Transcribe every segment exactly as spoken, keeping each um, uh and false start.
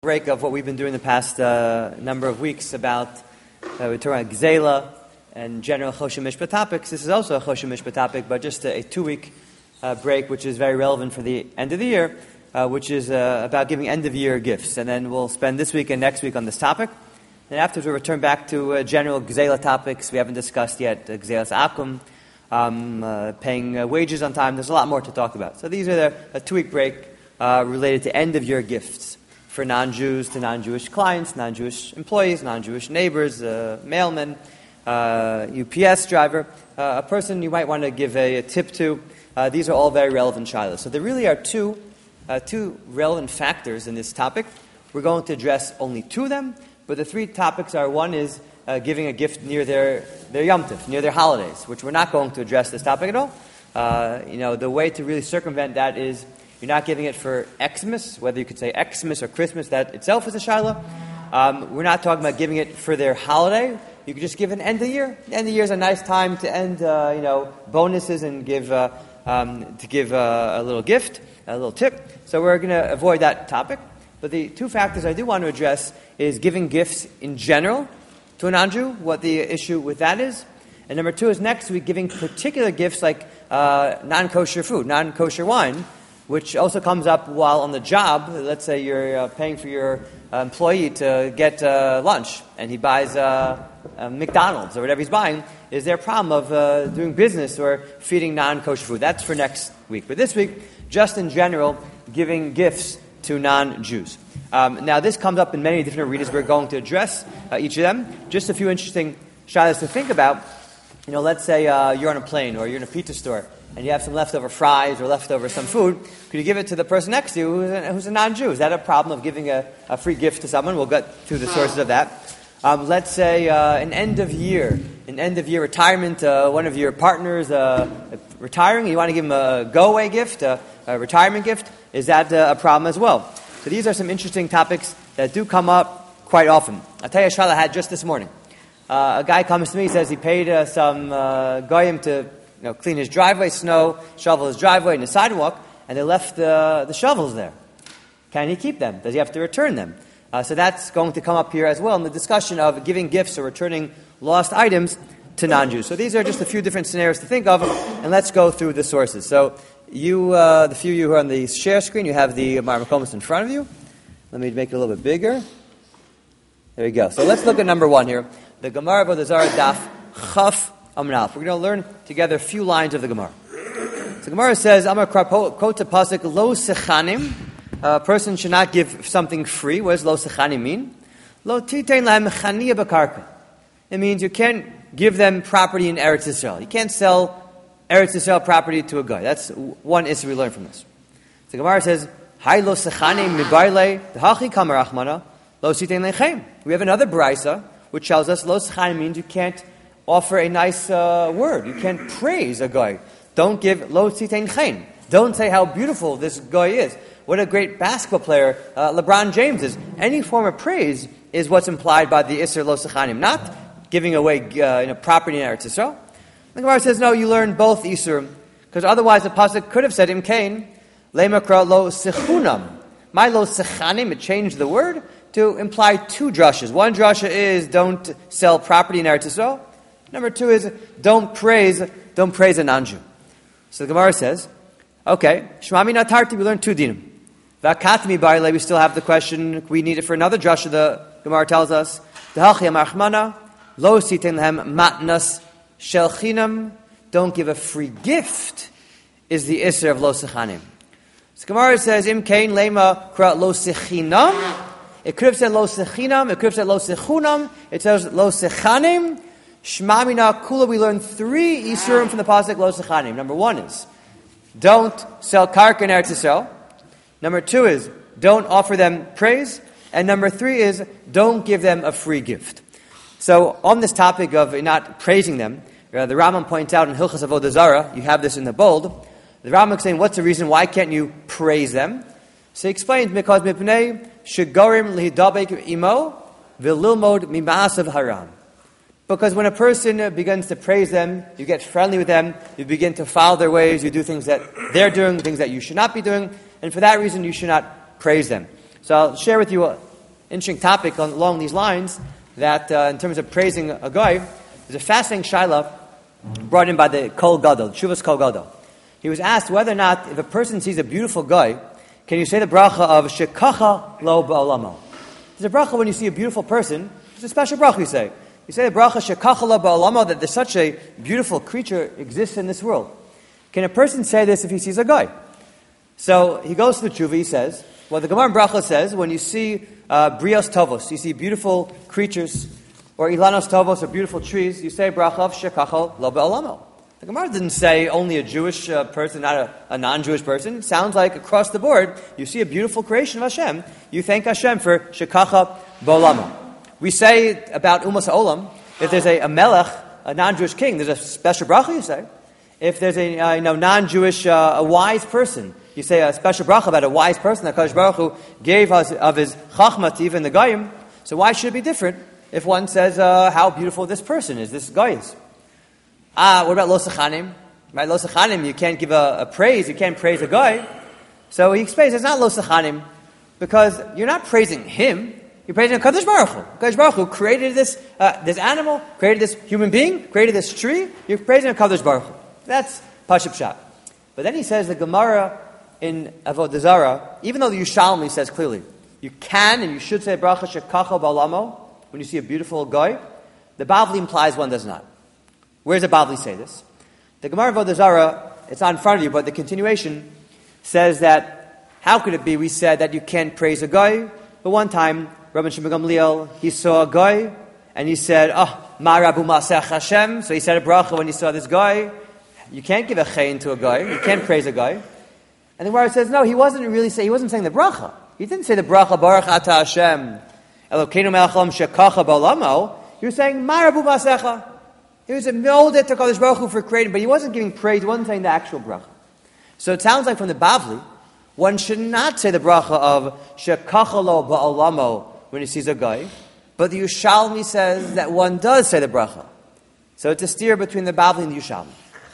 break of what we've been doing the past uh, number of weeks about uh, we're talking about Gzela and general Choshen Mishpat topics. This is also a Choshen Mishpat topic, but just a, a two-week uh, break, which is very relevant for the end of the year, uh, which is uh, about giving end-of-year gifts. And then we'll spend this week and next week on this topic. And afterwards we'll return back to uh, general Gzela topics we haven't discussed yet, uh, Gzelas Akum, um, uh, paying uh, wages on time. There's a lot more to talk about. So these are the, a two-week break uh, related to end-of-year gifts for non-Jews to non-Jewish clients, non-Jewish employees, non-Jewish neighbors, uh, mailmen, uh, U P S driver, uh, a person you might want to give a, a tip to. Uh, these are all very relevant shilas. So there really are two, uh, two relevant factors in this topic. We're going to address only two of them, but the three topics are, one is uh, giving a gift near their, their Yom Tov, near their holidays, which we're not going to address this topic at all. Uh, you know, the way to really circumvent that is you're not giving it for Xmas, whether you could say Xmas or Christmas, that itself is a shilah. Um, we're not talking about giving it for their holiday. You could just give an end of the year. The end of the year is a nice time to end, uh, you know, bonuses and give uh, um, to give uh, a little gift, a little tip. So we're going to avoid that topic. But the two factors I do want to address is giving gifts in general to a non-Jew, what the issue with that is. And number two is next week giving particular gifts like uh, non-kosher food, non-kosher wine, which also comes up while on the job. Let's say you're uh, paying for your uh, employee to get uh, lunch, and he buys uh, uh, McDonald's or whatever he's buying. Is there a problem of uh, doing business or feeding non-kosher food? That's for next week. But this week, just in general, giving gifts to non-Jews. Um, now, this comes up in many different arenas. We're going to address uh, each of them. Just a few interesting shilas to think about. You know, let's say uh, you're on a plane or you're in a pizza store, and you have some leftover fries or leftover some food. Could you give it to the person next to you who's a, who's a non-Jew? Is that a problem of giving a, a free gift to someone? We'll get to the sources of that. Um, let's say uh, an end-of-year, an end-of-year retirement, uh, one of your partners uh, retiring, you want to give them a go-away gift, a, a retirement gift. Is that uh, a problem as well? So these are some interesting topics that do come up quite often. I'll tell you a shayla I had just this morning. Uh, a guy comes to me, says he paid uh, some uh, goyim to You know, clean his driveway, snow, shovel his driveway and the sidewalk, and they left uh, the shovels there. Can he keep them? Does he have to return them? Uh, so that's going to come up here as well in the discussion of giving gifts or returning lost items to non-Jews. So these are just a few different scenarios to think of, and let's go through the sources. So you, uh, the few of you who are on the share screen, you have the Mar Makomis in front of you. Let me make it a little bit bigger. There you go. So let's look at number one here. The Gemara Avodah Zarah Daf Chaf Amnalf. We're going to learn together a few lines of the Gemara. So the Gemara says, Amar Kota Pasuk Lo Sechanim. A person should not give something free. What does Lo Sechanim mean? Lo Titein Lahem Chaniya B'Karka. It means you can't give them property in Eretz Yisrael. You can't sell Eretz Yisrael property to a guy. That's one issue we learn from this. So the Gemara says, Hai Lo Sechanim Mibayle D'Hachi Kamar Achmana Lo Titein Lechem. We have another brisa which tells us Lo Sechanim means you can't offer a nice uh, word. You can't praise a guy. Don't give lo tzitein chen. Don't say how beautiful this guy is. What a great basketball player uh, LeBron James is. Any form of praise is what's implied by the Isser lo sechanim, not giving away uh, you know, property in Eretz Yisrael. The Gemara says, no, you learn both Isser, because otherwise the pasuk could have said im kain lemakra lo sechunam. My lo sechanim, it changed the word to imply two drushes. One drusha is don't sell property in Eretz Yisrael. Number two is don't praise, don't praise a non-Jew. So the Gemara says, okay, Shmami Natarti, we learned two dinim. Vakatmi Barile, we still have the question, we need it for another drasha, the Gemara tells us, Dehachi Amarchmana, Lo Siten Lehem Matnas Shel Chinam, don't give a free gift, is the Isser of Lo Sechanim. So the Gemara says, Im Kain Lema Kra Lo Sechinam, it could have said Lo Sechinam, it could have said Lo Sechunam, it says Lo Sechanim. Shmamina Kula, we learn three Isurim from the Pasuk Lo Sechanim. Number one is, don't sell karka in Eretz Yisrael. Number two is, don't offer them praise. And number three is, don't give them a free gift. So, on this topic of not praising them, uh, the Rambam points out in Hilchas Avodah Zarah, you have this in the bold, the Rambam is saying, what's the reason, why can't you praise them? So he explains, because Mipnei Shegarim Lihidabek Imo V'lilmod Mima'asav Haram. Because when a person begins to praise them, you get friendly with them, you begin to follow their ways, you do things that they're doing, things that you should not be doing, and for that reason you should not praise them. So I'll share with you Interesting topic on, along these lines, that uh, in terms of praising a guy, there's a fascinating shaila brought in by the Kol Gadol, Shuvas Kol Gadol. He was asked whether or not, if a person sees a beautiful guy, can you say the bracha of Shekacha Lo Ba'olamo? There's a bracha when you see a beautiful person. It's a special bracha you say. You say the bracha Shekacha Lo Ba'olamo, that there's such a beautiful creature exists in this world. Can a person say this if he sees a guy? So he goes to the tshuva, he says, well, the Gemara in Bracha says, when you see uh, brios tovos, you see beautiful creatures, or ilanos tovos, or beautiful trees, you say bracha of shekachal lo be'olamo. The Gemara didn't say only a Jewish uh, person, not a, a non-Jewish person. It sounds like across the board, you see a beautiful creation of Hashem, you thank Hashem for shekacha be'olamo. We say about umas ha'olam, if there's a, a melech, a non-Jewish king, there's a special bracha you say. If there's a uh, you know, non-Jewish, uh, a wise person, you say a special bracha about a wise person that Kadosh Baruch Hu gave us of his chachma to even the goyim. So why should it be different if one says uh, how beautiful this person is, this guy is? Ah, what about lo sechanim? Right, lo sechanim, you can't give a, a praise, you can't praise a guy. So he explains it's not lo sechanim because you're not praising him. You're praising Kadosh Baruch Hu. Kadosh Baruch Hu created this uh, this animal, created this human being, created this tree. You're praising Kadosh Baruch Hu. That's Pashut Pshat. But then he says the Gemara in Avodah Zarah, even though the Yushalmi says clearly, you can and you should say bracha shekacha ba'olamo when you see a beautiful guy, the Bavli implies one does not. Where does the Bavli say this? The Gemara in Avodah Zarah, it's not in front of you, but the continuation says that, how could it be we said that you can't praise a guy, but one time, Rabbi Shimon Gamliel, he saw a guy, and he said, oh, ma rabu masech Hashem, so he said a bracha when he saw this guy. You can't give a chein to a guy. You can't praise a guy. And the Gemara says, no, he wasn't really saying, he wasn't saying the bracha. He didn't say the bracha, Baruch Ata Hashem, Elokeinu melech haolam shekacha ba'olamo. He was saying, Marabu Masecha. He was a molded to Kadosh Baruch Hu for creating, but he wasn't giving praise, he wasn't saying the actual bracha. So it sounds like from the Bavli, one should not say the bracha of shekacha lo ba'olamo when he sees a guy, but the Yushalmi says that one does say the bracha. So it's a steer between the Bavli and the Yushalmi.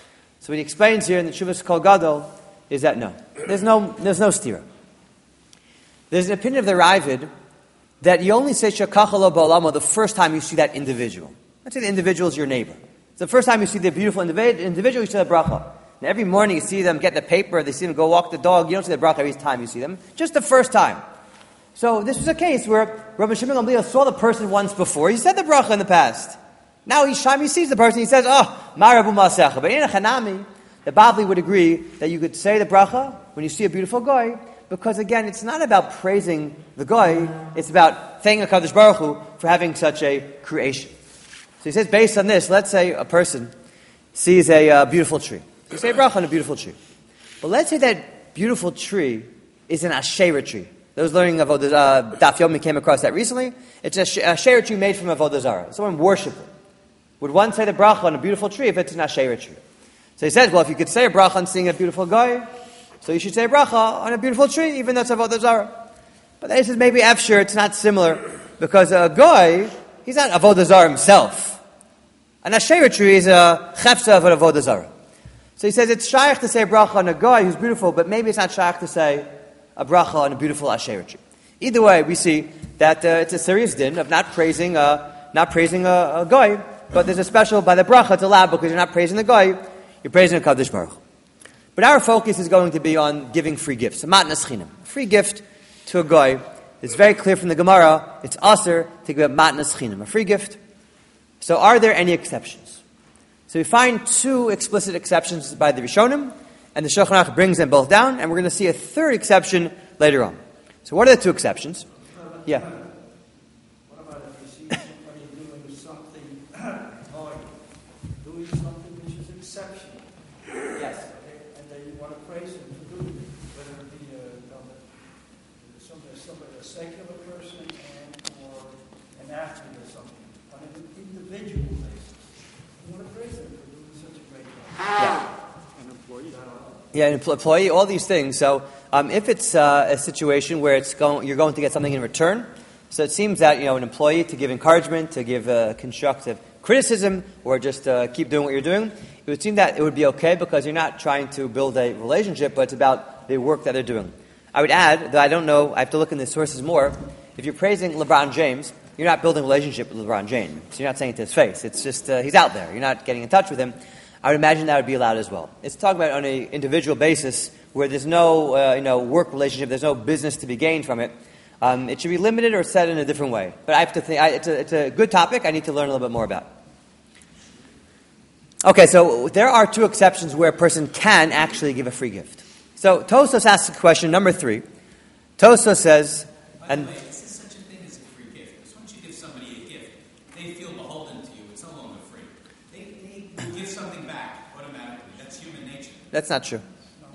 So what he explains here in the Shuvas Kol Gadol is that no, there's no, there's no stira. There's an opinion of the Ravid that you only say shekacha lo ba'olamo the first time you see that individual. Let's say the individual is your neighbor. It's the first time you see the beautiful individual, you say the bracha. And every morning you see them get the paper, they see them go walk the dog. You don't say the bracha every time you see them, just the first time. So this was a case where Rabbi Shimon Gamliel saw the person once before. He said the bracha in the past. Now each time he sees the person, he says, oh, marabu masecha. But in a chanami, the Bavli would agree that you could say the bracha when you see a beautiful guy, because again, it's not about praising the guy, it's about thanking HaKadosh Baruch Hu for having such a creation. So he says, based on this, let's say a person sees a uh, beautiful tree. You say a bracha on a beautiful tree. But let's say that beautiful tree is an Asherah tree. Those learning of uh, Daf Yomi came across that recently. It's a Asherah tree made from Avodah Zarah. Someone worshipped it. Would one say the bracha on a beautiful tree if it's an Asherah tree? So he says, well, if you could say a bracha on seeing a beautiful guy, so you should say a bracha on a beautiful tree, even though it's Avodah Zarah. But then he says, maybe after it's not similar, because a guy, he's not Avodah Zarah himself. An Asherah tree is a chefza of an Avodah Zarah. So he says, it's shaykh to say a bracha on a guy who's beautiful, but maybe it's not shaykh to say a bracha on a beautiful Asherah tree. Either way, we see that uh, it's a serious din of not praising, uh, not praising a, a guy, but there's a special, by the bracha, it's allowed because you're not praising the guy, you're praising a Kadosh Baruch Hu. But our focus is going to be on giving free gifts. A matnas chinam. A free gift to a guy. It's very clear from the Gemara, it's aser to give a matnas chinam, a free gift. So are there any exceptions? So we find two explicit exceptions by the Rishonim, and the Shulchan Aruch brings them both down, and we're going to see a third exception later on. So what are the two exceptions? Yeah. What about if you see somebody doing something hard, doing something which is exceptional? Yes. Okay, and then you want to praise him for doing it, whether it be a, somebody, somebody, a secular person and or an athlete or something, on an individual basis. You want to praise him for doing such a great job. Yeah. An employee. Yeah, an employee, all these things. So um, if it's uh, a situation where it's going, you're going to get something in return, so it seems that, you know, an employee to give encouragement, to give uh, constructive criticism, or just uh, keep doing what you're doing, it would seem that it would be okay because you're not trying to build a relationship, but it's about the work that they're doing. I would add that I don't know, I have to look in the sources more, if you're praising LeBron James, you're not building a relationship with LeBron James. So you're not saying it to his face. It's just, uh, he's out there. You're not getting in touch with him. I would imagine that would be allowed as well. It's talking about on an individual basis where there's no uh, you know, work relationship, there's no business to be gained from it. Um, it should be limited or said in a different way. But I have to think, I, it's, a, it's a good topic I need to learn a little bit more about. Okay, so there are two exceptions where a person can actually give a free gift. So Tosfos asks a question, number three. Tosfos says... By and the way, is there such a thing as a free gift? Because once you give somebody a gift, they feel beholden to you. It's no longer free. They, they you give something back automatically. That's human nature. That's not true.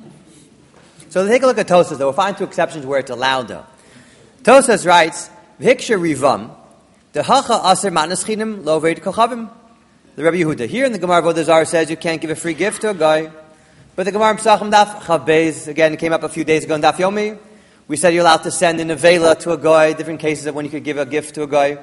So take a look at Tosfos, though. We'll find two exceptions where it's allowed, though. Tosfos writes, V'hiksha rivam, dehacha aser matneschinim lo veit kochavim. The Rabbi Yehuda. Here in the Gemara Avodah Zarah says you can't give a free gift to a guy. But the Gemara Pesachim Daf Chav Beis, again, it came up a few days ago in Daf Yomi. We said you're allowed to send in a vela to a guy, different cases of when you could give a gift to a guy.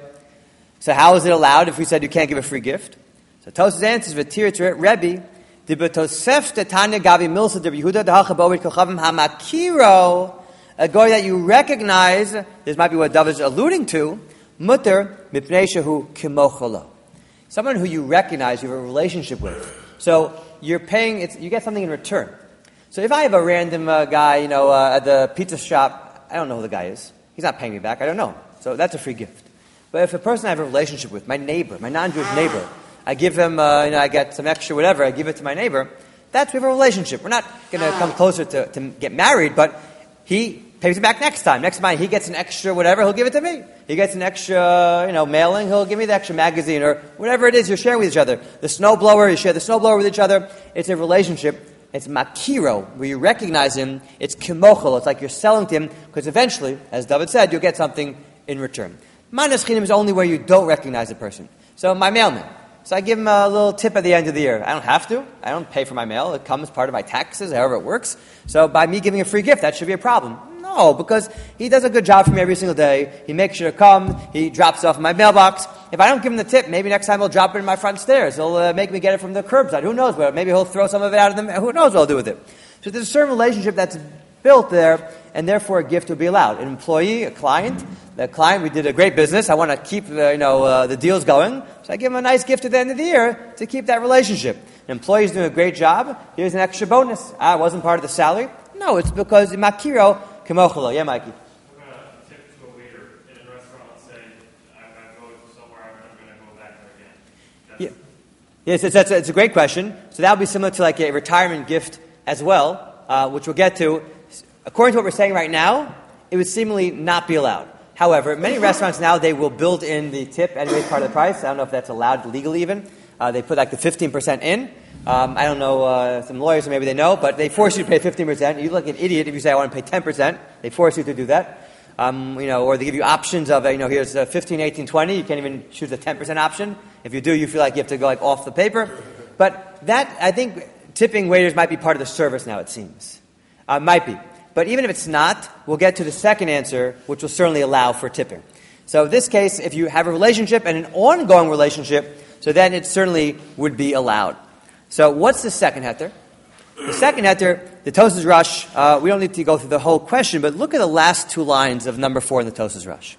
So how is it allowed if we said you can't give a free gift? So Tosfos answers, V'tir to Rebbe, Dibetosef tetanya gavi milsa de Yehuda dehacha b'ovid kochavim hamakiro, a guy that you recognize, this might be what David is alluding to, mutter mipnei shehu kimocholo. Someone who you recognize, you have a relationship with. So you're paying, it's, you get something in return. So if I have a random uh, guy, you know, uh, at the pizza shop, I don't know who the guy is. He's not paying me back. I don't know. So that's a free gift. But if a person I have a relationship with, my neighbor, my non-Jewish neighbor, I give him, uh, you know, I get some extra whatever, I give it to my neighbor, that's we have a relationship. We're not going to come closer to, to get married, but he pays me back next time. Next time he gets an extra whatever, he'll give it to me. He gets an extra, you know, mailing, he'll give me the extra magazine or whatever it is you're sharing with each other. The snowblower, you share the snowblower with each other. It's a relationship. It's makiro, where you recognize him. It's kimochel. It's like you're selling to him because eventually, as David said, you'll get something in return. Manas chinim is only where you don't recognize a person. So my mailman. So I give him a little tip at the end of the year. I don't have to. I don't pay for my mail. It comes part of my taxes, however it works. So by me giving a free gift, that should be a problem. No, because he does a good job for me every single day. He makes sure to come. He drops it off in my mailbox. If I don't give him the tip, maybe next time he'll drop it in my front stairs. He'll uh, make me get it from the curbside. Who knows what? Maybe he'll throw some of it out of the... Who knows what I'll do with it? So there's a certain relationship that's built there, and therefore a gift would be allowed. An employee, a client, the client, we did a great business. I want to keep uh, you know uh, the deals going. So I give him a nice gift at the end of the year to keep that relationship. An employee's doing a great job. Here's an extra bonus. Ah, it wasn't part of the salary. No, it's because makiro kimochelo. Yeah, Mikey. I'm going to tip to a waiter in a restaurant and say, I, I go somewhere, I'm going to go back there again. That's yeah. Yes, it's, that's a, it's a great question. So that would be similar to like a retirement gift as well, uh, which we'll get to. According to what we're saying right now, it would seemingly not be allowed. However, many restaurants now, they will build in the tip anyway part of the price. I don't know if that's allowed legally even. Uh, they put like the fifteen percent in. Um, I don't know, uh, some lawyers, maybe they know, but they force you to pay fifteen percent. You look like an idiot if you say, I want to pay ten percent. They force you to do that. Um, you know, or they give you options of, uh, you know, here's uh, fifteen, eighteen, twenty. You can't even choose a ten percent option. If you do, you feel like you have to go like off the paper. But that, I think, tipping waiters might be part of the service now, it seems. Uh, might be. But even if it's not, we'll get to the second answer, which will certainly allow for tipping. So in this case, if you have a relationship and an ongoing relationship, so then it certainly would be allowed. So what's the second heter? The second heter, the Tosfos Rush, uh, we don't need to go through the whole question, but look at the last two lines of number four in the Tosfos Rush.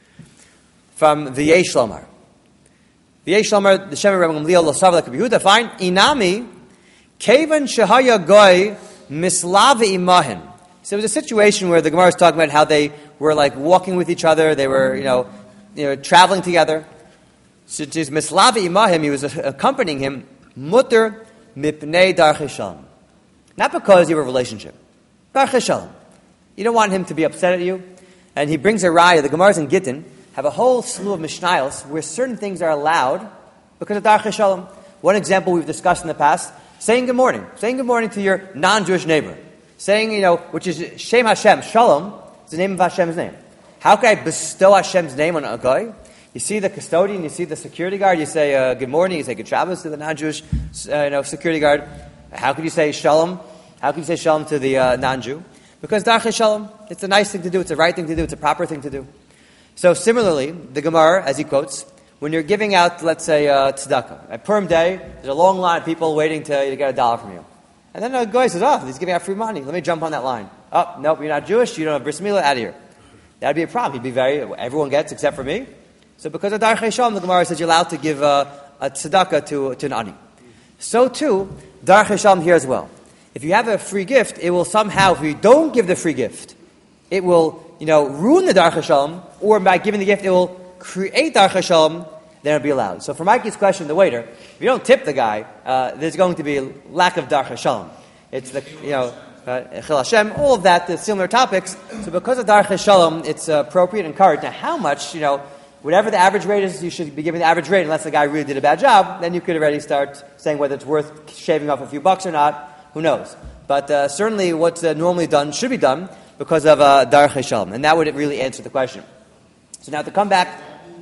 From the Yesh Lomar. The Yesh Lomar, the Shem Rebbe Gamliel, Lo Savla Kabyehuda, fine. Inami, Kevan Shehaya Goy Mislave Imahin. So it was a situation where the Gemara is talking about how they were like walking with each other, they were, you know, you know traveling together. So just Mislave Imahim, he was accompanying him, Mutter Mipnei Darchei Shalom. Not because you have a relationship. Darchei Shalom. You don't want him to be upset at you. And he brings a raya, the Gemaras in Gittin have a whole slew of Mishnayos where certain things are allowed because of Darchei Shalom. One example we've discussed in the past, saying good morning. Saying good morning to your non-Jewish neighbor. Saying, you know, which is Shem Hashem, Shalom, is the name of Hashem's name. How can I bestow Hashem's name on a guy? You see the custodian, you see the security guard, you say uh, good morning, you say good Shabbos to the non-Jewish uh, you know, security guard. How could you say Shalom? How can you say Shalom to the uh, non-Jew? Because Darchei Shalom, it's a nice thing to do, it's the right thing to do, it's a proper thing to do. So similarly, the Gemara, as he quotes, when you're giving out, let's say, uh, tzedakah, at Purim Day, there's a long line of people waiting to, to get a dollar from you. And then a guy says, oh, he's giving out free money. Let me jump on that line. Oh, nope, you're not Jewish. You don't have bris milah. Out of here. that'd be a problem. He'd be very, everyone gets except for me. So because of Darchei Shalom, the Gemara says you're allowed to give a, a tzedakah to, to an ani. So too, Darchei Shalom here as well. If you have a free gift, it will somehow, if you don't give the free gift, it will, you know, ruin the Darchei Shalom, or by giving the gift, it will create Darchei Shalom, then it'll be allowed. So for Mikey's question, the waiter, if you don't tip the guy, uh, there's going to be a lack of Darchei Shalom. It's the, you know, uh, Chil Hashem, all of that, the similar topics. So because of Darchei Shalom, it's uh, appropriate and encouraged. Now how much, you know, whatever the average rate is, you should be giving the average rate, unless the guy really did a bad job, then you could already start saying whether it's worth shaving off a few bucks or not. Who knows? But uh, certainly what's uh, normally done should be done because of uh, Darchei Shalom. And that would really answer the question. So now to come back,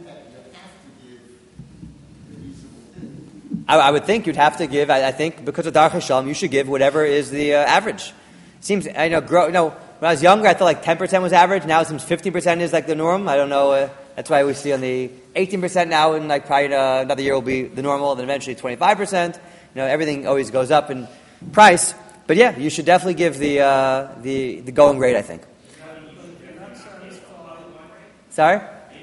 I, I would think you'd have to give, I, I think because of Darchei Shalom, you should give whatever is the uh, average. Seems, I know, grow, you know, when I was younger, I thought like ten percent was average. Now it seems fifteen percent is like the norm. I don't know. Uh, that's why we see on the eighteen percent now, and like probably uh, another year will be the normal, and then eventually twenty-five percent. You know, everything always goes up in price. But yeah, you should definitely give the uh, the the going rate, I think. Sorry?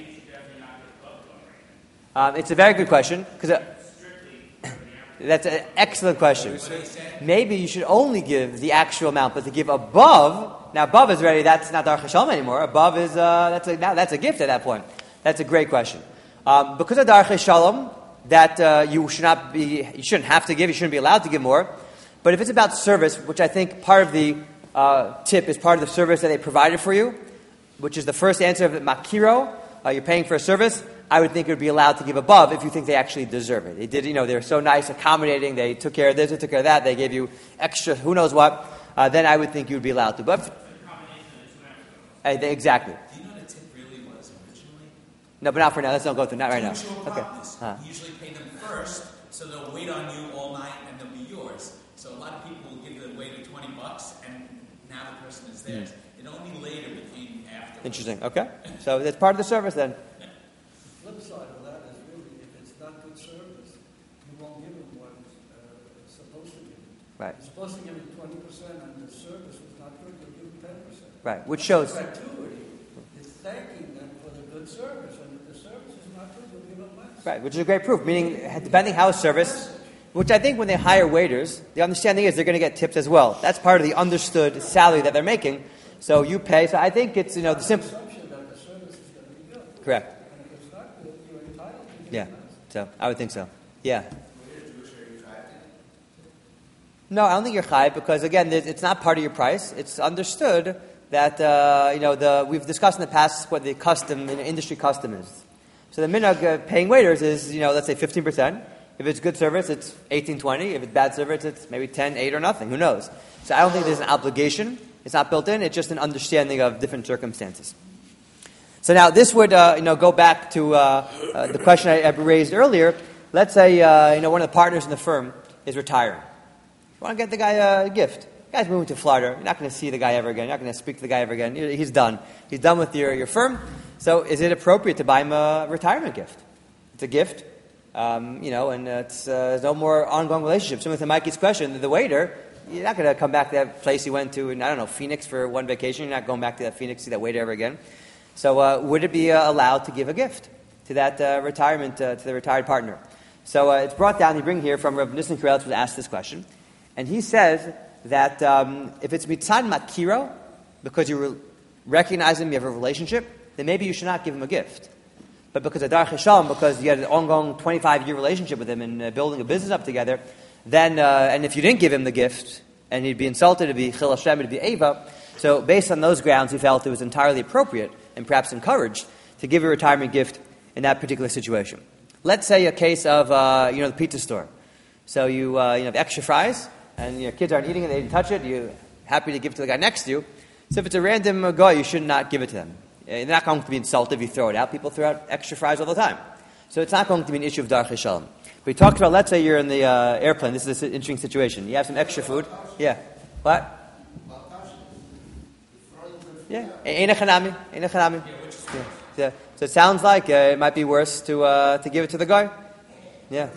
Um, it's a very good question because uh, that's an excellent question. Maybe you should only give the actual amount, but to give above, now above is already, that's not Darchei Shalom anymore. Above is uh, that's a, now that's a gift at that point. That's a great question. Um, because of Darchei Shalom, that uh, you should not be, you shouldn't have to give, you shouldn't be allowed to give more. But if it's about service, which I think part of the uh, tip is part of the service that they provided for you, which is the first answer of the makiro, uh, you're paying for a service, I would think it would be allowed to give above if you think they actually deserve it. They did, you know, they were so nice, accommodating, they took care of this, they took care of that, they gave you extra who knows what, uh, then I would think you would be allowed to. But if, uh, they, exactly. Do you know what a tip really was originally? No, but not for now. Let's not go through that right now. Okay. Uh-huh. You usually pay them first, so they'll wait on you all night and they'll be yours. So a lot of people will give the waiter twenty bucks, and now the person is theirs. Mm. It only later became after. Interesting. Okay. So that's part of the service then. The flip side of that is really, if it's not good service, you won't give them what it's uh, supposed to give them. Right. You're supposed to give them twenty percent, and the service was not good, you'll give them ten percent. Right. Which shows. Gratuity is thanking them for the good service, and if the service is not good, you'll give them less. Right. Which is a great proof. Meaning, depending how service. Which I think when they hire waiters, the understanding is they're going to get tips as well. That's part of the understood salary that they're making. So you pay. So I think it's, you know, the simple. Assumption that the service is going to be good. Correct. And if it's not good, you're entitled to give Yeah. them less. So I would think so. Yeah. No, I don't think you're chayiv because again, it's not part of your price. It's understood that uh, you know the we've discussed in the past what the custom, the industry custom is. So the minhag uh, paying waiters is, you know, let's say fifteen percent. If it's good service, it's eighteen, twenty. If it's bad service, it's maybe ten, eight, or nothing. Who knows? So I don't think there's an obligation. It's not built in. It's just an understanding of different circumstances. So now this would, uh, you know, go back to uh, uh, the question I, I raised earlier. Let's say, uh, you know, one of the partners in the firm is retiring. You want to get the guy a gift. The guy's moving to Florida. You're not going to see the guy ever again. You're not going to speak to the guy ever again. He's done. He's done with your, your firm. So is it appropriate to buy him a retirement gift? It's a gift. Um, you know, and it's uh, no more ongoing relationship. Similar to Mikey's question, the waiter, you're not going to come back to that place you went to in, I don't know, Phoenix for one vacation. You're not going back to that Phoenix to see that waiter ever again. So uh, would it be uh, allowed to give a gift to that uh, retirement, uh, to the retired partner? So uh, it's brought down, you bring here from Rav Nissen Karelitz was asked this question. And he says that um, if it's mitzad makiro, because you re- recognize him, you have a relationship, then maybe you should not give him a gift. But because of Darchei Shalom, because you had an ongoing twenty-five year relationship with him and uh, building a business up together, then, uh, and if you didn't give him the gift, and he'd be insulted, it'd be Chil Hashem, it'd be Eva. So based on those grounds, he felt it was entirely appropriate and perhaps encouraged to give a retirement gift in that particular situation. Let's say a case of, uh, you know, the pizza store. So you, uh, you know, have extra fries, and your kids aren't eating it, they didn't touch it, you're happy to give it to the guy next to you. So if it's a random guy, you should not give it to them. They're not going to be insulted if you throw it out. People throw out extra fries all the time. So it's not going to be an issue of Darchei Shalom. We talked about, let's say you're in the uh, airplane. This is an interesting situation. You have some extra food. Yeah. What? Yeah. Ein chanami. Ein chanami. Yeah. So it sounds like uh, it might be worse to uh, to give it to the guy. Yeah.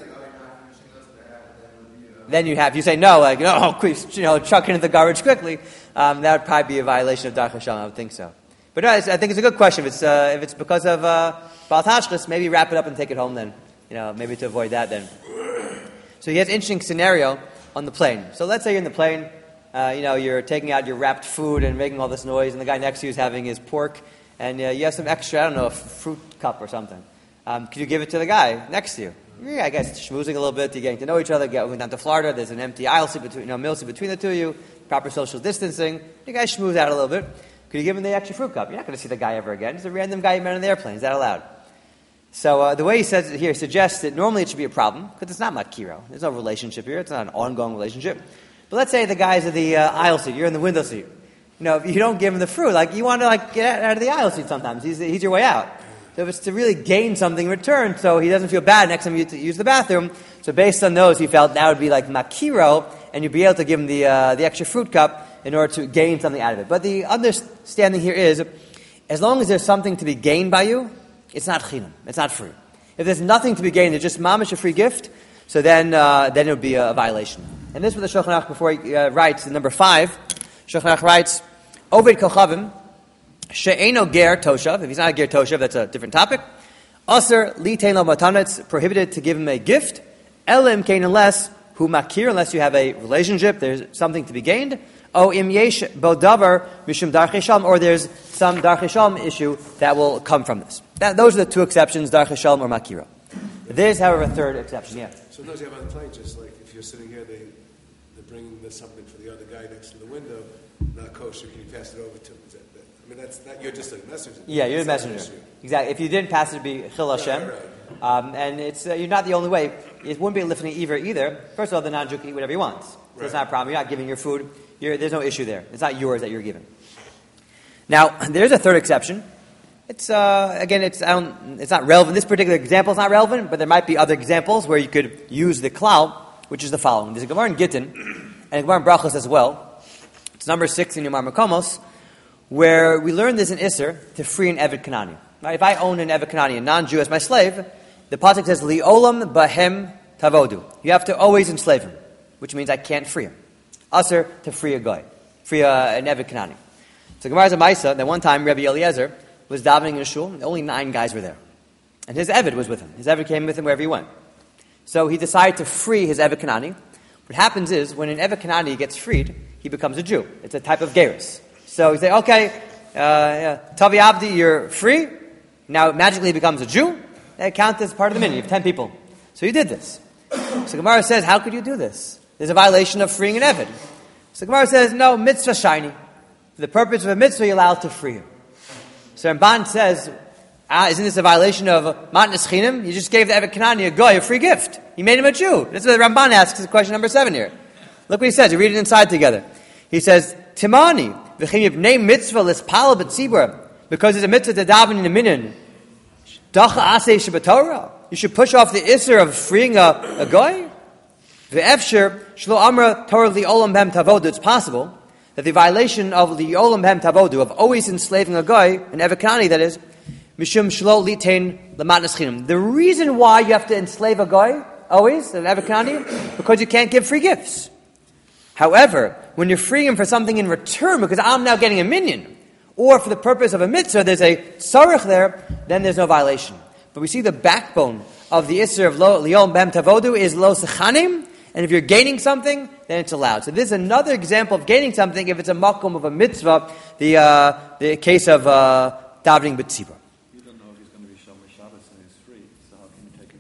Then you have, you say no, like, no, please, you know, chuck it into the garbage quickly. Um, that would probably be a violation of Darchei Shalom. I would think so. But no, it's, I think it's a good question. If it's, uh, if it's because of uh, Baal Tashchis, maybe wrap it up and take it home then. You know, maybe to avoid that then. So he has an interesting scenario on the plane. So let's say you're in the plane, uh, you know, you're taking out your wrapped food and making all this noise, and the guy next to you is having his pork, and uh, you have some extra, I don't know, a fruit cup or something. Um, could you give it to the guy next to you? Yeah, I guess schmoozing a little bit, you're getting to know each other, going down to Florida, there's an empty aisle seat between, you know, meal seat between the two of you, proper social distancing, you guys schmooze out a little bit. Could you give him the extra fruit cup? You're not going to see the guy ever again. It's a random guy you met on the airplane. Is that allowed? So uh, the way he says it here suggests that normally it should be a problem, because it's not makiro. There's no relationship here. It's not an ongoing relationship. But let's say the guy's at the uh, aisle seat. You're in the window seat. You know, if you don't give him the fruit, like, you want to like get out of the aisle seat sometimes. He's, he's your way out. So if it's to really gain something in return, so he doesn't feel bad next time you use the bathroom, so based on those, he felt that would be like makiro, and you'd be able to give him the uh, the extra fruit cup in order to gain something out of it. But the understanding here is, as long as there's something to be gained by you, it's not chinam, it's not free. If there's nothing to be gained, it's just mamish, a free gift, so then uh, then it would be a, a violation. And this is what the Shulchan Aruch, before he uh, writes, in number five, Shulchan Aruch writes, Oved kochavim, she'eno ger toshav, if he's not a ger toshav, that's a different topic. Aser litein lo matana, it's prohibited to give him a gift. Elim kain, unless hu makir, unless you have a relationship, there's something to be gained. O im yesh bo davar mishum darchei shalom, or there's some darchei shalom issue that will come from this. That, those are the two exceptions, darchei shalom or makira. There's, however, a third exception. Yeah. Sometimes you have on the plane, just like if you're sitting here, they they're bringing this something for the other guy next to the window, not kosher. Can you pass it over to him? Is that, that, I mean, that's not, you're just a messenger. Yeah, you're a That's messenger. Exactly. If you didn't pass it, it'd be chil Hashem. Right, right. Um, and it's uh, you're not the only way. It wouldn't be lifting either. Either. First of all, the non-Jew can eat whatever he wants. So Right. it's not a problem. You're not giving your food. You're, there's no issue there. It's not yours that you're giving. Now, there's a third exception. It's uh, again, it's I don't, it's not relevant. This particular example is not relevant, but there might be other examples where you could use the klal, which is the following. There's a Gemara in Gittin and a Gemara in Brachos as well. It's number six in Yomar Makomos, where we learn there's an isser to free an Eved Kanani. Right? If I own an Eved Kanani, a non-Jew, as my slave, the pasuk says li'olam bahem tavodu. You have to always enslave him, which means I can't free him. Aser to free a guy, free a, an Eved Kanani. So Gemara has a Maisa that one time Rabbi Eliezer was davening in a shul, and only nine guys were there. And his Eved was with him. His Eved came with him wherever he went. So he decided to free his Eved Kanani. What happens is, when an Eved Kanani gets freed, he becomes a Jew. It's a type of gerus. So he said, okay, uh, yeah, Tavi Abdi, you're free. Now magically he becomes a Jew. That counts as part of the minyan. You have ten people. So you did this. So Gemara says, how could you do this? There's a violation of freeing an Eved. So Gemara says, no, mitzvah shiny. For the purpose of a mitzvah, you're allowed to free him. So Ramban says, ah, isn't this a violation of matnas chinam? You just gave the Eved Kanani a guy a free gift. You made him a Jew. That's what the Ramban asks in question number seven here. Look what he says. You read it inside together. He says, Timani, v'chim name mitzvah l'spal b'tzibur, because it's a mitzvah to daven in a minyan. Dacha aseh shebatorah. You should push off the isser of freeing a, a guy. V'efsher shlo amra torah li'olam b'hem tavodu. It's possible that the violation of the Olam B'hem Tavodu, of always enslaving a guy, an Eved Kanani that is, Mishum Shlo Litain Lamatnas Chinam. The reason why you have to enslave a guy, always, an Eved Kanani, because you can't give free gifts. However, when you're freeing him for something in return, because I'm now getting a minyan, or for the purpose of a mitzvah, there's a tzarech there, then there's no violation. But we see the backbone of the Isser of Lo Li'olam B'hem Tavodu is Lo Sechanim, and if you're gaining something, then it's allowed. So this is another example of gaining something if it's a makom of a mitzvah, the uh, the case of uh, davening b'tzibur. You don't know if he's going to be Shomer Shabbos and he's free, so how can you take him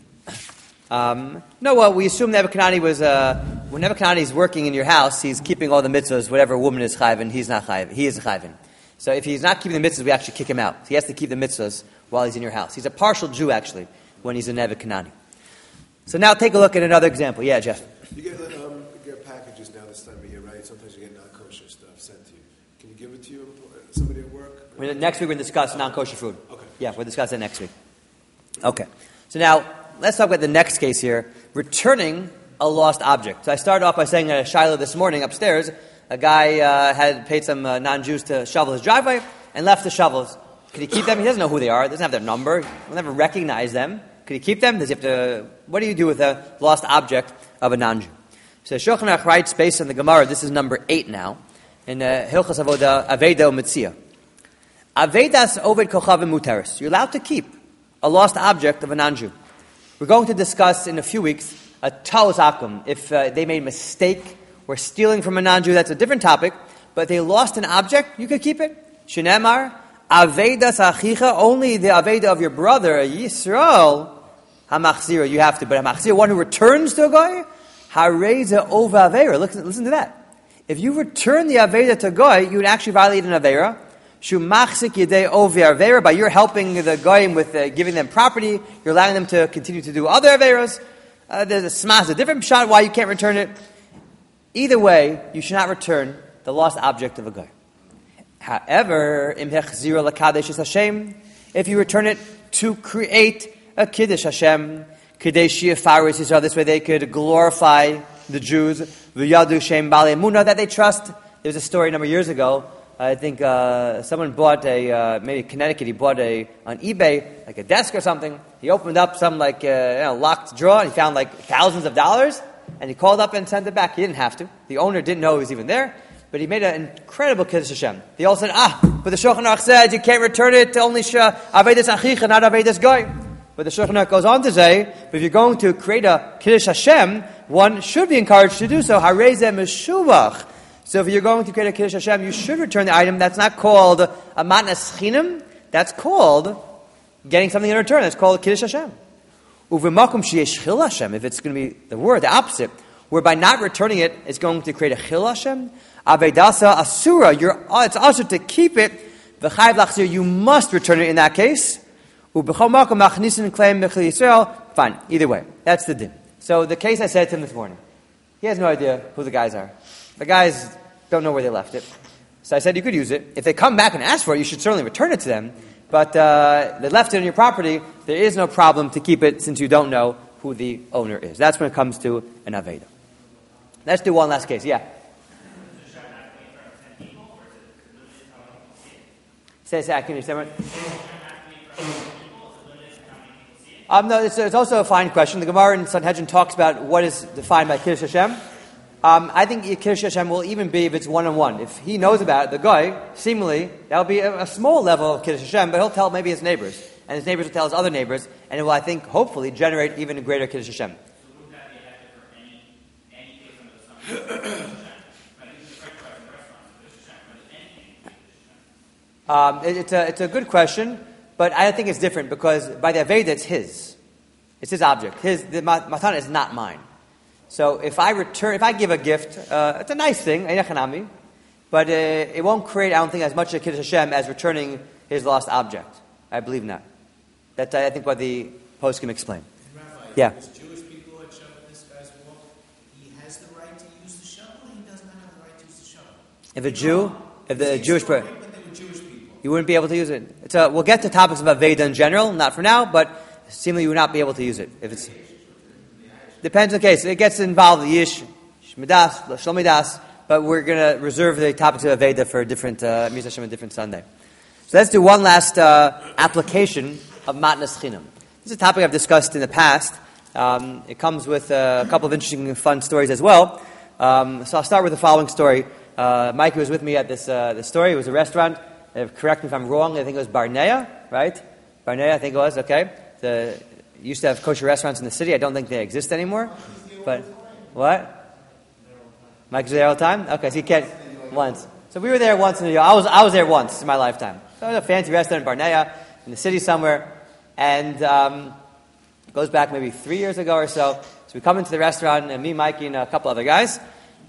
to a minyan? Um, no, well, we assume Nebuchadnezzar was, uh, when Nebuchadnezzar is working in your house, he's keeping all the mitzvahs, whatever a woman is chayvin, he's not chayvin, he is chayvin. So if he's not keeping the mitzvahs, we actually kick him out. So he has to keep the mitzvahs while he's in your house. He's a partial Jew, actually, when he's a Nebuchadnezzar. So now take a look at another example. Yeah, Jeff. You get, um, you get packages now this time of year, right? Sometimes you get non-kosher stuff sent to you. Can you give it to you, somebody at work? We're, next week we're going to discuss non-kosher food. Okay. Yeah, we'll discuss that next week. Okay. So now, let's talk about the next case here, returning a lost object. So I started off by saying at a Shiloh this morning upstairs, a guy uh, had paid some uh, non-Jews to shovel his driveway and left the shovels. Could he keep them? He doesn't know who they are. He doesn't have their number. He'll never recognize them. Could he keep them? Does he have to? What do you do with a lost object of a non-Jew? So Shulchan Aruch writes, based on the Gemara, this is number eight now, in uh, Hilchos Avoda Aveda U'Metzia. Avedas oved kochavim muteris. You're allowed to keep a lost object of a non-Jew. We're going to discuss in a few weeks a taos akum. If uh, they made a mistake or stealing from a non-Jew, that's a different topic. But they lost an object, you could keep it. Shenemar, avedas achicha, only the aveda of your brother, Yisrael, hamachzira, you have to. But hamachzira, one who returns to a guy, hareza ova avera. Listen, listen to that. If you return the aveda to a guy, you would actually violate an avera. Shumachzik yedei ovi avera, by you're helping the goyim with uh, giving them property, you're allowing them to continue to do other averas. Uh, there's a smas, a different shot why you can't return it. Either way, you should not return the lost object of a guy. However, im hechzira lakadesh is Hashem, if you return it to create a kiddush Hashem, kadesh yifaris Yisrael, this way they could glorify the Jews, v'yadu shem bali emunah, that they trust. There was a story a number of years ago. I think uh, someone bought a, uh, maybe Connecticut, he bought a, on eBay, like a desk or something. He opened up some like, uh, you know, locked drawer and he found like thousands of dollars and he called up and sent it back. He didn't have to. The owner didn't know he was even there, but he made an incredible Kiddush Hashem. They all said, ah, but the Shulchan Aruch said you can't return it to only Avedas Achicha, not Avedas Goy. But the Shulchan Aruch goes on to say, but if you're going to create a Kiddush Hashem, one should be encouraged to do so. Harezeh Meshubach. So if you're going to create a Kiddush Hashem, you should return the item. That's not called a matnas chinam. That's called getting something in return. That's called Kiddush Hashem. Uvemakom sheyesh chil Hashem. If it's going to be the word, the opposite, whereby not returning it is going to create a chil Hashem. Avedasa asura. You're, it's also to keep it. V'chayv lachzir. You must return it in that case. Ubechol makom machnisin claim b'chil Yisrael. Fine. Either way, that's the din. So the case I said to him this morning, he has no idea who the guys are. The guys don't know where they left it. So I said, you could use it. If they come back and ask for it, you should certainly return it to them. But uh, they left it on your property. There is no problem to keep it since you don't know who the owner is. That's when it comes to an Aveda. Let's do one last case. Yeah? Say, say, can you say what? Um, no, it's, it's also a fine question. The Gemara in Sanhedrin talks about what is defined by Kiddush Hashem. Um, I think Kiddush Hashem will even be if it's one-on-one. If he knows about it, the guy, seemingly, that will be a, a small level of Kiddush Hashem, but he'll tell maybe his neighbors. And his neighbors will tell his other neighbors, and it will, I think, hopefully, generate even a greater Kiddush Hashem. So would that be effective for any, any case under the sun? I think it's a correct question for restaurants, Kiddush Hashem, but anything Kiddush Hashem. Um, it, it's, a, it's a good question, but I think it's different, because by the Aveda, it's his. It's his object. His, the matana is not mine. So if I return, if I give a gift, uh, it's a nice thing, but uh, it won't create, I don't think, as much of Kiddush Hashem as returning his lost object. I believe not. That's, I think, what the post can explain. Rabbi, yeah. If there's Jewish people that shovel this guy's wall, he has the right to use the shovel, or he does not have the right to use the shovel? If a Jew, if the Jewish person, but they were Jewish people. You wouldn't be able to use it. It's a, we'll get to topics about Veda in general, not for now, but seemingly you would not be able to use it if it's. Depends on the case. It gets involved with Yish, Shmidas, Shlomidas, but we're going to reserve the topics of Veda for a different, uh, Miz Hashem, a different Sunday. So let's do one last uh, application of Matnas Chinam. This is a topic I've discussed in the past. Um, it comes with uh, a couple of interesting and fun stories as well. Um, so I'll start with the following story. Uh, Mikey was with me at this uh, this story. It was a restaurant. Uh, correct me if I'm wrong. I think it was Barnea, right? Barnea, I think it was. Okay. The used to have kosher restaurants in the city. I don't think they exist anymore. But what? Mike was there all the time. Okay, so you can't once. So we were there once in a year. I was I was there once in my lifetime. So it was a fancy restaurant in Barnea in the city somewhere, and um, it goes back maybe three years ago or so. So we come into the restaurant, and me, Mikey, and a couple other guys.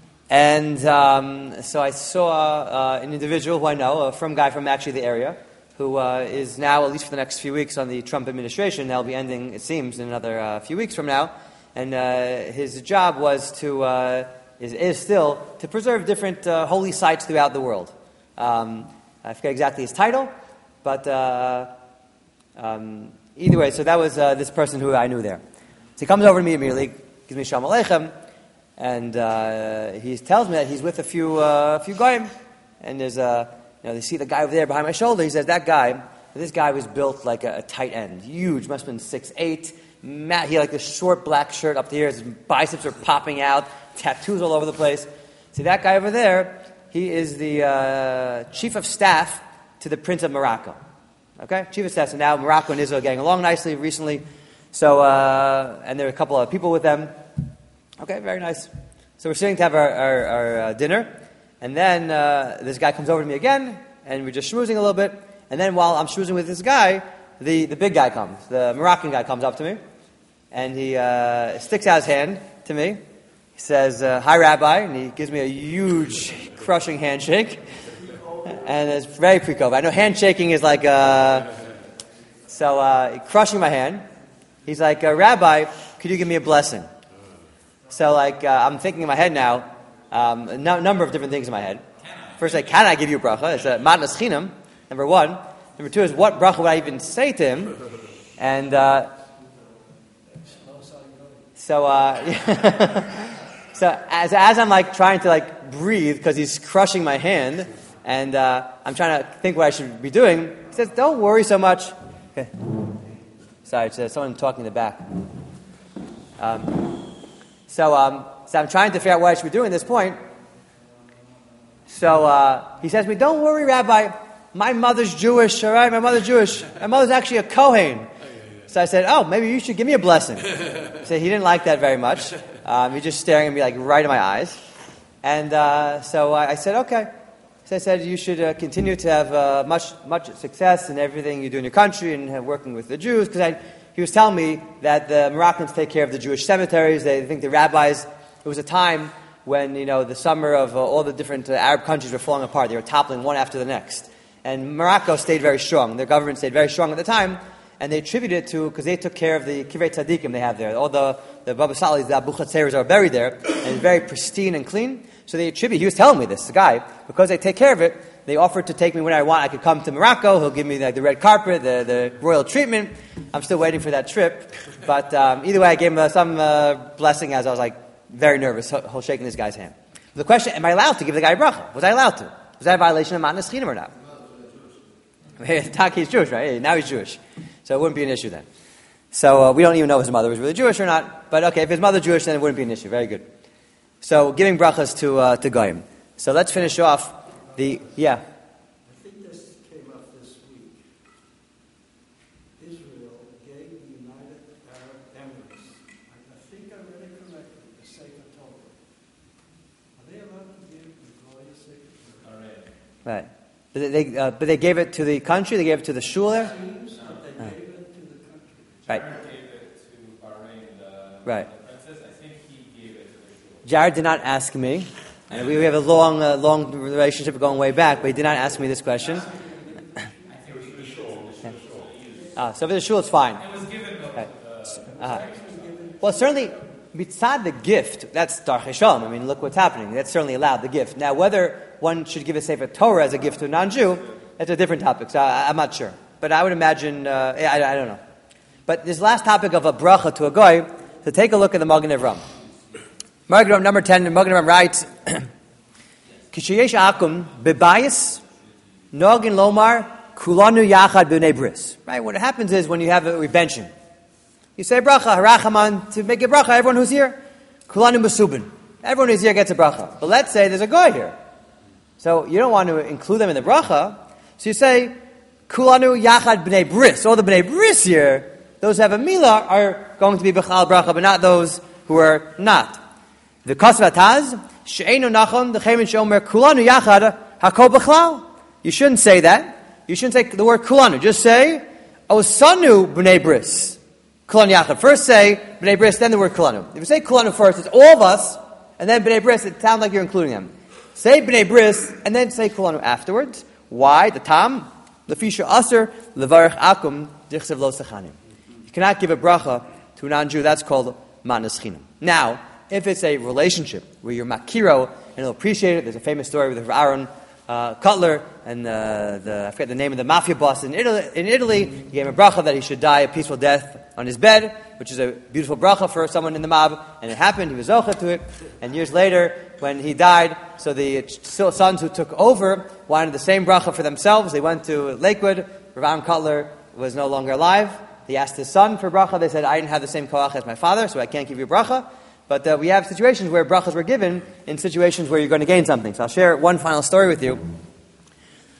And um, so I saw uh, an individual who I know, a from guy from actually the area, who uh, is now, at least for the next few weeks, on the Trump administration. That'll be ending, it seems, in another uh, few weeks from now. And uh, his job was to, uh, is, is still, to preserve different uh, holy sites throughout the world. Um, I forget exactly his title, but uh, um, either way, so that was uh, this person who I knew there. So he comes over to me immediately, gives me Shalom Aleichem, and uh, he tells me that he's with a few, uh, few goyim, and there's a, you know, they see the guy over there behind my shoulder. He says, that guy, this guy was built like a, a tight end, huge, must have been six eight. Matt, he had like this short black shirt up to here, his biceps are popping out, tattoos all over the place. See that guy over there, he is the uh, chief of staff to the Prince of Morocco. Okay? Chief of Staff. So now Morocco and Israel are getting along nicely recently. So, uh, and there are a couple of people with them. Okay, very nice. So we're sitting to have our, our, our uh, dinner. And then uh, this guy comes over to me again, and we're just schmoozing a little bit. And then while I'm schmoozing with this guy, the, the big guy comes. The Moroccan guy comes up to me. And he uh, sticks out his hand to me. He says, uh, "Hi, Rabbi," and he gives me a huge, crushing handshake. And it's very pre-COVID. I know handshaking is like, uh, so uh, crushing my hand. He's like, uh, "Rabbi, could you give me a blessing?" So like, uh, I'm thinking in my head now, um, a no- number of different things in my head. First, like, can I give you a bracha? It's a matnas chinam, number one. Number two is, what bracha would I even say to him? And... Uh, So, uh, so as as I'm like trying to like breathe because he's crushing my hand, and uh, I'm trying to think what I should be doing, he says, "Don't worry so much." Okay. Sorry, it's uh, someone talking in the back. Um, so, um, so I'm trying to figure out what I should be doing at this point. So uh, he says to me, "Don't worry, Rabbi. My mother's Jewish. All right, my mother's Jewish. My mother's actually a Kohen." So I said, "Oh, maybe you should give me a blessing." So he didn't like that very much. Um, he just staring at me like right in my eyes. And uh, so I, I said, "Okay." So I said, "You should uh, continue to have uh, much much success in everything you do in your country and uh, working with the Jews." Because he was telling me that the Moroccans take care of the Jewish cemeteries. They think the rabbis. It was a time when, you know, the summer of uh, all the different uh, Arab countries were falling apart. They were toppling one after the next. And Morocco stayed very strong. Their government stayed very strong at the time. And they attribute it to, because they took care of the Kivrei Tzadikim they have there. All the, the Baba Salis, the Abu Chatzeres are buried there, and it's very pristine and clean. So they attribute, he was telling me this, the guy, because they take care of it, they offered to take me when I want. I could come to Morocco, he'll give me like, the red carpet, the, the royal treatment. I'm still waiting for that trip. But um, either way, I gave him uh, some uh, blessing as I was like very nervous, whole shaking this guy's hand. The question, am I allowed to give the guy a bracha? Was I allowed to? Was that a violation of Matnas Chinam or not? Taki is Jewish, right? Now he's Jewish. So it wouldn't be an issue then. So uh, we don't even know if his mother was really Jewish or not. But okay, if his mother's Jewish, then it wouldn't be an issue. Very good. So giving brachas to uh, to Goyim. So let's finish off the yeah. I think this came up this week. Israel gave the United Arab Emirates, I, I think I read it correctly, the Sefer Torah. Are they allowed to give the Goy a Sefer Torah? All right. Right. But they, uh, but they gave it to the country. They gave it to the shul there. Right. Jared gave it to Bahrain, the, right. the princess. I think he gave it to the shul. Jared did not ask me. And we, we have a long, uh, long relationship going way back, but he did not ask me this question. I think it was the shul. Yeah. Ah, so for the shul, it's fine. It was given though. Right. Uh-huh. Well, certainly, mitzad the gift, that's Darchei Shalom. I mean, look what's happening. That's certainly allowed, the gift. Now, whether one should give a Sefer Torah as a gift to a non-Jew, that's a different topic, so I, I'm not sure. But I would imagine, uh, I, I don't know. But this last topic of a bracha to a goy, so take a look at the Magen Avraham. Magen Avraham, number ten, the Magen Avraham writes, Kishayesh akum bebayis nogin lomar kulanu yachad b'nei bris. Right, what happens is when you have a rebention, you say bracha, harachaman, to make a bracha, everyone who's here, kulanu masubin. Everyone who's here gets a bracha. But let's say there's a goy here. So you don't want to include them in the bracha, so you say, kulanu yachad b'nei bris. All the b'nei bris here, those who have a milah are going to be b'chal bracha, but not those who are not. The kasvataz she'enu nachon the chemin she'omer kulanu yachad hakol b'chlal. You shouldn't say that. You shouldn't say the word kulanu. Just say osanu b'nei bris kulanu yachad. First say b'nei bris, then the word kulanu. If you say kulanu first, it's all of us, and then b'nei bris, it sounds like you're including them. Say b'nei bris, and then say kulanu afterwards. Why? The tam lefisha aser levarich akum dichsev lo sechanim. You cannot give a bracha to a non-Jew. That's called matnas chinam. Now, if it's a relationship where you're makiro and he'll appreciate it, there's a famous story with Aaron uh, Cutler and uh, the I forget the name of the mafia boss in Italy. In Italy, he gave him a bracha that he should die a peaceful death on his bed, which is a beautiful bracha for someone in the mob. And it happened. He was zocha to it. And years later, when he died, so the sons who took over wanted the same bracha for themselves. They went to Lakewood. Aaron Cutler was no longer alive. He asked his son for bracha. They said, I didn't have the same koach as my father, so I can't give you bracha. But uh, we have situations where brachas were given in situations where you're going to gain something. So I'll share one final story with you.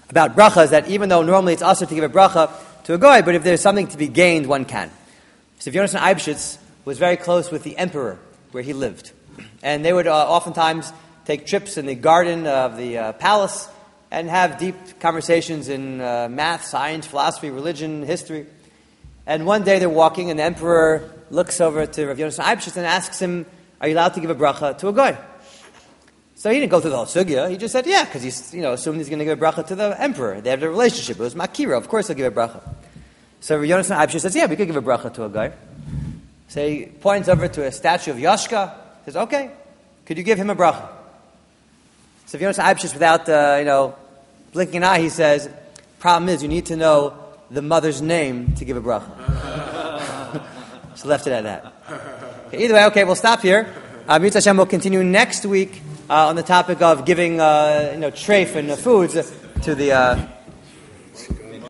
about bracha is that even though normally it's also to give a bracha to a goy, but if there's something to be gained, one can. So Rav Yonasan Eibschitz was very close with the emperor where he lived. And they would uh, oftentimes take trips in the garden of the uh, palace and have deep conversations in uh, math, science, philosophy, religion, history. And one day they're walking and the emperor looks over to Rav Yonasan Eibschitz and asks him, are you allowed to give a bracha to a goy? So he didn't go through the whole sugya. He just said, yeah, because he's, you know, assumed he's going to give a bracha to the emperor. They have a relationship. It was Makira. Of course he'll give a bracha. So Rav Yonasan Eibschitz says, yeah, we could give a bracha to a guy. So he points over to a statue of Yashka. Says, okay, could you give him a bracha? So Rav Yonasan Eibschitz, without, uh, you know, blinking an eye, he says, problem is you need to know the mother's name to give a bracha. So left it at that. Okay, either way, okay, we'll stop here. Uh, Mitzvah Hashem will continue next week uh, on the topic of giving, uh, you know, treif and uh, foods to the... Uh,